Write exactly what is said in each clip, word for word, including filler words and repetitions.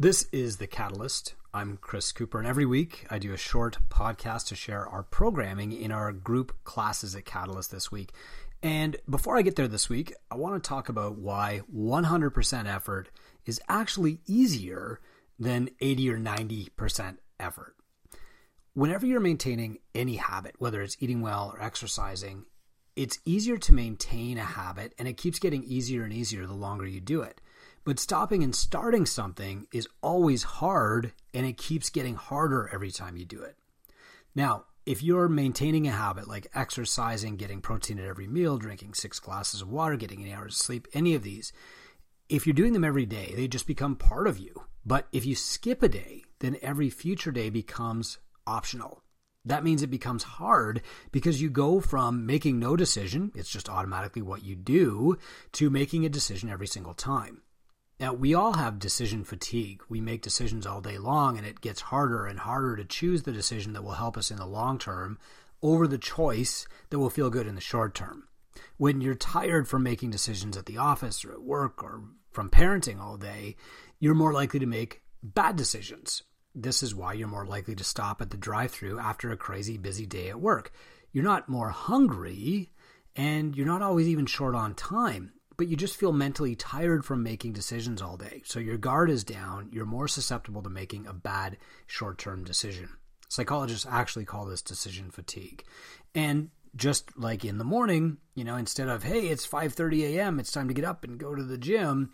This is The Catalyst. I'm Chris Cooper, and every week I do a short podcast to share our programming in our group classes at Catalyst this week. And before I get there this week, I want to talk about why one hundred percent effort is actually easier than eighty or ninety percent effort. Whenever you're maintaining any habit, whether it's eating well or exercising, it's easier to maintain a habit, and it keeps getting easier and easier the longer you do it. But stopping and starting something is always hard, and it keeps getting harder every time you do it. Now, if you're maintaining a habit like exercising, getting protein at every meal, drinking six glasses of water, getting eight hours of sleep, any of these, if you're doing them every day, they just become part of you. But if you skip a day, then every future day becomes optional. That means it becomes hard because you go from making no decision, it's just automatically what you do, to making a decision every single time. Now, we all have decision fatigue. We make decisions all day long, and it gets harder and harder to choose the decision that will help us in the long term over the choice that will feel good in the short term. When you're tired from making decisions at the office or at work or from parenting all day, you're more likely to make bad decisions. This is why you're more likely to stop at the drive-thru after a crazy busy day at work. You're not more hungry, and you're not always even short on time, but you just feel mentally tired from making decisions all day. So your guard is down. You're more susceptible to making a bad short-term decision. Psychologists actually call this decision fatigue. And just like in the morning, you know, instead of, hey, it's five thirty a.m., it's time to get up and go to the gym,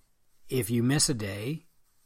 if you miss a day,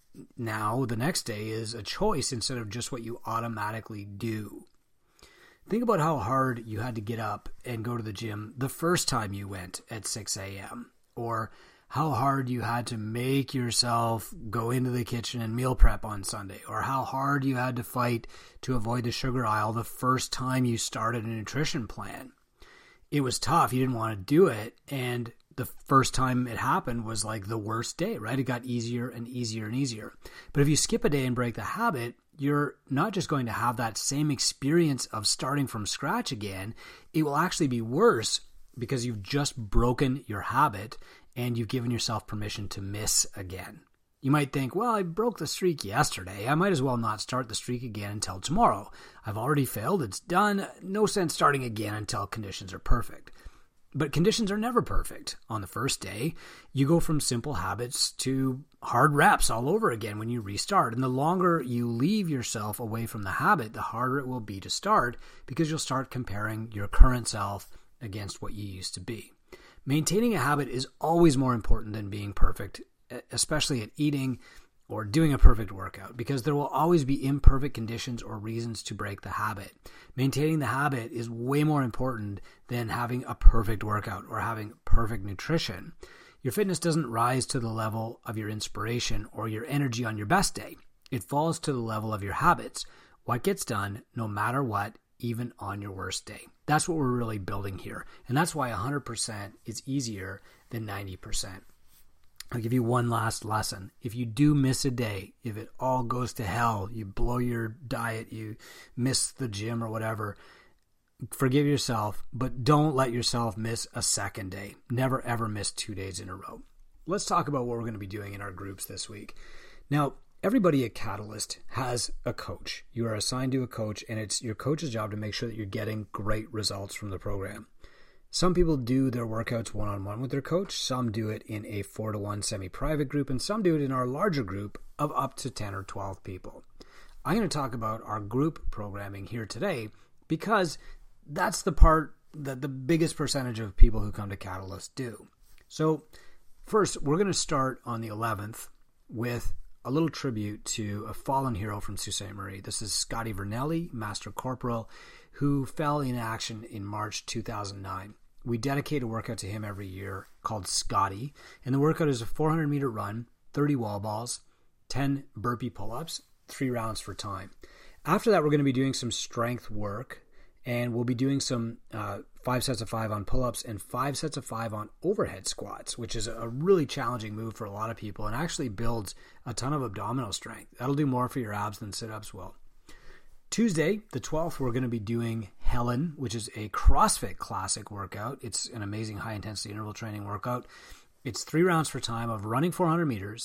now the next day is a choice instead of just what you automatically do. Think about how hard you had to get up and go to the gym the first time you went at six a.m. or how hard you had to make yourself go into the kitchen and meal prep on Sunday, or how hard you had to fight to avoid the sugar aisle the first time you started a nutrition plan. It was tough. You didn't want to do it, and the first time it happened was like the worst day, right? It got easier and easier and easier. But if you skip a day and break the habit, you're not just going to have that same experience of starting from scratch again. It will actually be worse because you've just broken your habit and you've given yourself permission to miss again. You might think, well, I broke the streak yesterday. I might as well not start the streak again until tomorrow. I've already failed. It's done. No sense starting again until conditions are perfect. But conditions are never perfect. On the first day, you go from simple habits to hard reps all over again when you restart. And the longer you leave yourself away from the habit, the harder it will be to start because you'll start comparing your current self against what you used to be. Maintaining a habit is always more important than being perfect, especially at eating or doing a perfect workout, because there will always be imperfect conditions or reasons to break the habit. Maintaining the habit is way more important than having a perfect workout or having perfect nutrition. Your fitness doesn't rise to the level of your inspiration or your energy on your best day. It falls to the level of your habits. What gets done, no matter what, even on your worst day. That's what we're really building here. And that's why one hundred percent is easier than ninety percent. I'll give you one last lesson. If you do miss a day, if it all goes to hell, you blow your diet, you miss the gym or whatever, forgive yourself, but don't let yourself miss a second day. Never, ever miss two days in a row. Let's talk about what we're going to be doing in our groups this week. Now, everybody at Catalyst has a coach. You are assigned to a coach, and it's your coach's job to make sure that you're getting great results from the program. Some people do their workouts one-on-one with their coach. Some do it in a four to one semi-private group, and some do it in our larger group of up to ten or twelve people. I'm going to talk about our group programming here today because that's the part that the biggest percentage of people who come to Catalyst do. So first, we're going to start on the eleventh with a little tribute to a fallen hero from Sault Ste. Marie. This is Scotty Vernelli, Master Corporal, who fell in action in March two thousand nine. We dedicate a workout to him every year called Scotty, and the workout is a four hundred meter run, thirty wall balls, ten burpee pull-ups, three rounds for time. After that, we're going to be doing some strength work, and we'll be doing some uh, five sets of five on pull-ups and five sets of five on overhead squats, which is a really challenging move for a lot of people and actually builds a ton of abdominal strength. That'll do more for your abs than sit-ups will. Tuesday, the twelfth, we're going to be doing Helen, which is a CrossFit classic workout. It's an amazing high-intensity interval training workout. It's three rounds for time of running four hundred meters,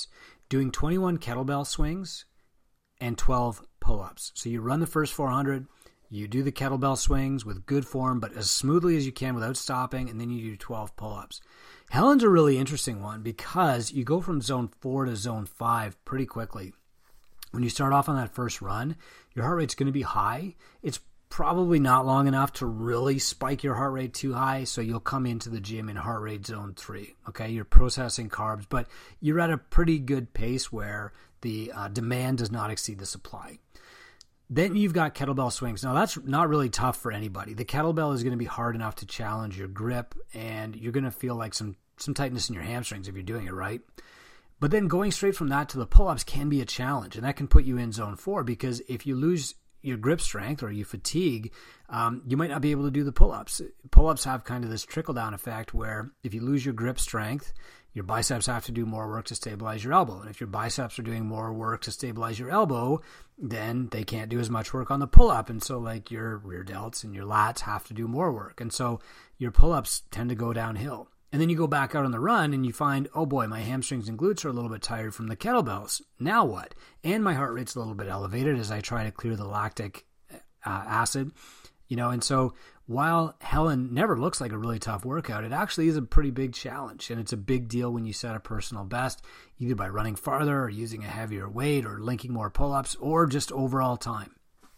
doing twenty-one kettlebell swings and twelve pull-ups. So you run the first four hundred, you do the kettlebell swings with good form, but as smoothly as you can without stopping, and then you do twelve pull-ups. Helen's a really interesting one because you go from zone four to zone five pretty quickly. When you start off on that first run, your heart rate's going to be high. It's probably not long enough to really spike your heart rate too high, so you'll come into the gym in heart rate zone three. Okay, you're processing carbs, but you're at a pretty good pace where the uh, demand does not exceed the supply. Then you've got kettlebell swings. Now, that's not really tough for anybody. The kettlebell is going to be hard enough to challenge your grip, and you're going to feel like some, some tightness in your hamstrings if you're doing it right. But then going straight from that to the pull-ups can be a challenge, and that can put you in zone four, because if you lose your grip strength or you fatigue, um, you might not be able to do the pull-ups. Pull-ups have kind of this trickle-down effect where if you lose your grip strength, your biceps have to do more work to stabilize your elbow. And if your biceps are doing more work to stabilize your elbow, then they can't do as much work on the pull-up. And so like your rear delts and your lats have to do more work. And so your pull-ups tend to go downhill. And then you go back out on the run and you find, oh boy, my hamstrings and glutes are a little bit tired from the kettlebells. Now what? And my heart rate's a little bit elevated as I try to clear the lactic uh, acid. You know, and so while Helen never looks like a really tough workout, it actually is a pretty big challenge. And it's a big deal when you set a personal best, either by running farther or using a heavier weight or linking more pull-ups or just overall time.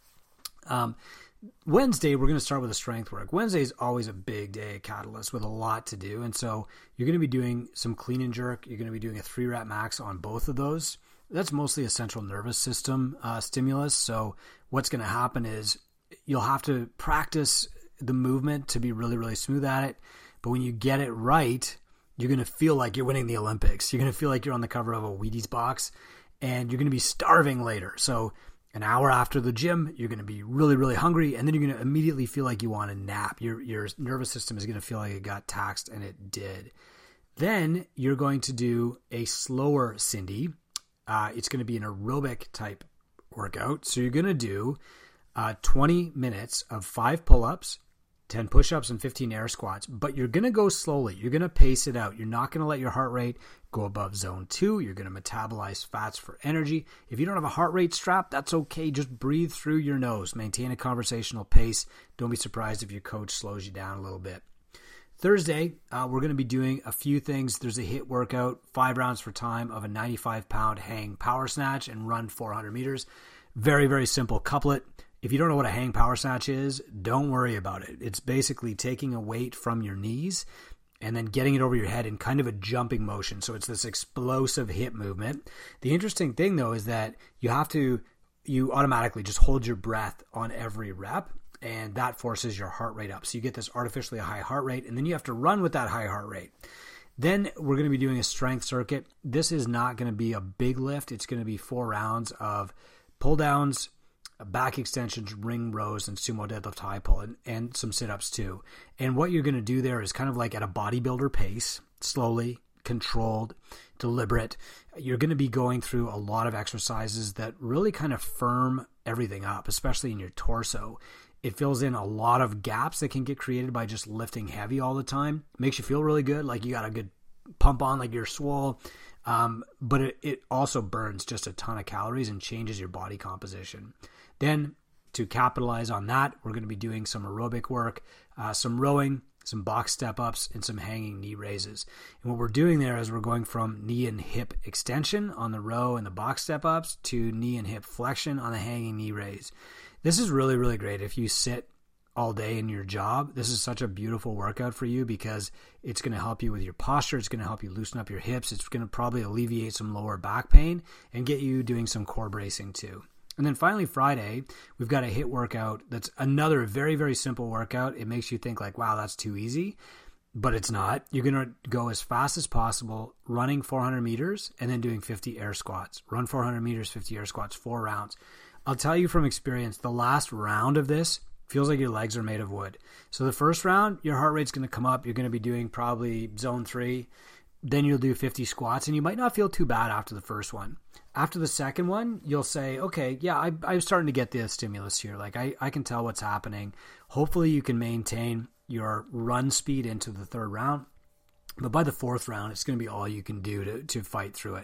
Um, Wednesday, we're going to start with a strength work. Wednesday is always a big day at Catalyst with a lot to do. And so you're going to be doing some clean and jerk. You're going to be doing a three rep max on both of those. That's mostly a central nervous system uh, stimulus. So what's going to happen is you'll have to practice the movement to be really, really smooth at it. But when you get it right, you're going to feel like you're winning the Olympics. You're going to feel like you're on the cover of a Wheaties box, and you're going to be starving later. So an hour after the gym, you're going to be really, really hungry, and then you're going to immediately feel like you want a nap. Your your nervous system is going to feel like it got taxed, and it did. Then you're going to do a slower Cindy. Uh, it's going to be an aerobic type workout. So you're going to do uh, twenty minutes of five pull-ups, ten push-ups, and fifteen air squats. But you're going to go slowly. You're going to pace it out. You're not going to let your heart rate go above zone two. You're going to metabolize fats for energy. If you don't have a heart rate strap, that's okay. Just breathe through your nose. Maintain a conversational pace. Don't be surprised if your coach slows you down a little bit. Thursday, uh, we're going to be doing a few things. There's a HIIT workout, five rounds for time of a ninety-five pound hang power snatch and run four hundred meters. Very, very simple couplet. If you don't know what a hang power snatch is, don't worry about it. It's basically taking a weight from your knees and then getting it over your head in kind of a jumping motion. So it's this explosive hip movement. The interesting thing, though, is that you have to, you automatically just hold your breath on every rep, and that forces your heart rate up. So you get this artificially high heart rate, and then you have to run with that high heart rate. Then we're going to be doing a strength circuit. This is not going to be a big lift. It's going to be four rounds of pull downs, back extensions, ring rows, and sumo deadlift high pull, and, and some sit-ups too. And what you're going to do there is kind of like at a bodybuilder pace, slowly, controlled, deliberate. You're going to be going through a lot of exercises that really kind of firm everything up, especially in your torso. It fills in a lot of gaps that can get created by just lifting heavy all the time. Makes you feel really good, like you got a good pump on, like you're swole. Um, but it, it also burns just a ton of calories and changes your body composition. Then to capitalize on that, we're going to be doing some aerobic work, uh, some rowing, some box step-ups, and some hanging knee raises. And what we're doing there is we're going from knee and hip extension on the row and the box step-ups to knee and hip flexion on the hanging knee raise. This is really, really great if you sit all day in your job. This is such a beautiful workout for you because it's going to help you with your posture. It's going to help you loosen up your hips. It's going to probably alleviate some lower back pain and get you doing some core bracing too. And then finally, Friday, we've got a HIIT workout that's another very, very simple workout. It makes you think like, wow, that's too easy, but it's not. You're going to go as fast as possible, running four hundred meters and then doing fifty air squats. Run four hundred meters, fifty air squats, four rounds. I'll tell you from experience, the last round of this feels like your legs are made of wood. So the first round, your heart rate's going to come up. You're going to be doing probably zone three. Then you'll do fifty squats, and you might not feel too bad after the first one. After the second one, you'll say, okay, yeah, I, I'm starting to get the stimulus here. Like I, I can tell what's happening. Hopefully you can maintain your run speed into the third round. But by the fourth round, it's going to be all you can do to, to fight through it.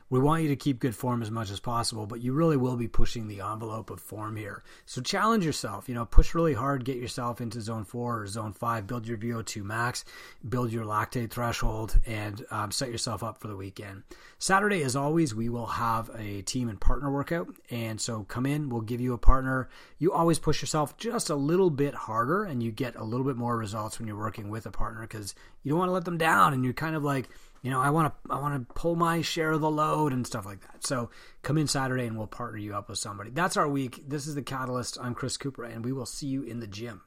We want you to keep good form as much as possible, but you really will be pushing the envelope of form here. So challenge yourself, you know, push really hard, get yourself into zone four or zone five, build your V O two max, build your lactate threshold, and um, set yourself up for the weekend. Saturday, as always, we will have a team and partner workout. And so come in, we'll give you a partner. You always push yourself just a little bit harder, and you get a little bit more results when you're working with a partner, because you don't want to let them down, and you're kind of like, you know, I want to I want to pull my share of the load and stuff like that. So come in Saturday and we'll partner you up with somebody. That's our week. This is The Catalyst. I'm Chris Cooper, and we will see you in the gym.